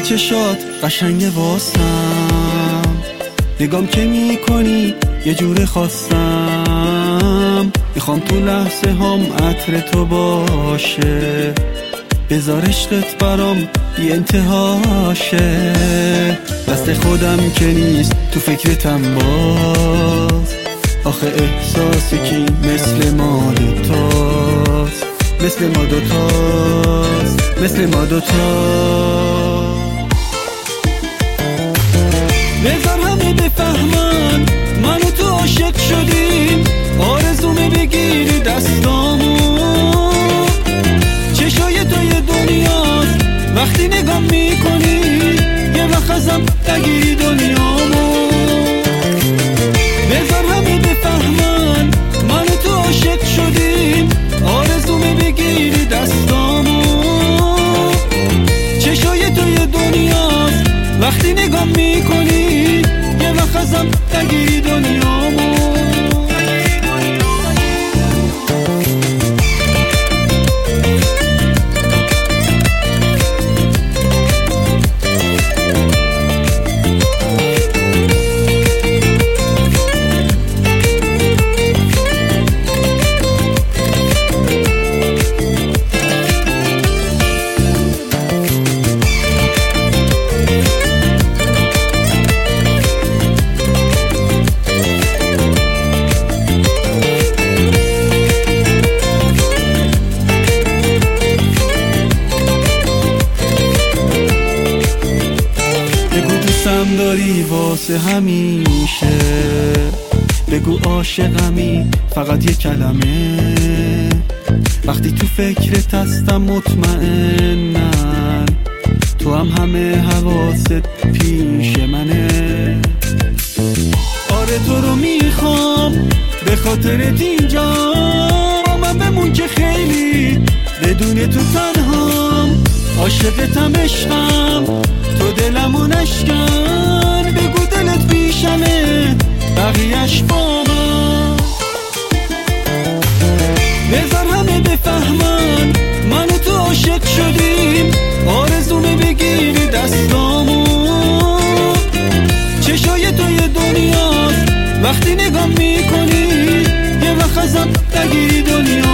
چشات قشنگه واسم، نگام که میکنی یه جور خواستم، میخوام تو لحظه هم عطر تو باشه، بذار عشقت برام بی انتهاشه. دست خودم که نیست تو فکرتم باز، آخه احساسی که مثل ما دوتاست، مثل ما دوتاست، مثل ما دوتاست. بذار همه بفهمن من و تو عاشق شدیم، آرزومه بگیری دستامو، چشای تو یه دنیاست وقتی نگام میکنی، یه وقت ازم نگیری دنیامو. بذار همه بفهمن من و تو عاشق شدیم، آرزومه بگیری دستامو، چشای تو یه دنیاست وقتی نگام میکنی، یه وقت ازم نگیری دنیامو. دوستم داری واسه همیشه، بگو عاشقمی فقط یه کلمه، وقتی تو فکرت هستم مطمئنم تو هم همه حواست پیش منه. آره تو رو میخوام به خاطرت اینجا، من بمون که خیلی بدون تو تنهام، عاشقتم عشقم تو دلمو نشکن، بگو دلت بیشمه بقیهش با من. بذار همه بفهمن من و تو عاشق شدیم، آرزومه بگیری دستامو، چشای تو یه دنیاست وقتی نگام میکنی، یه وقت ازم نگیری دنیا.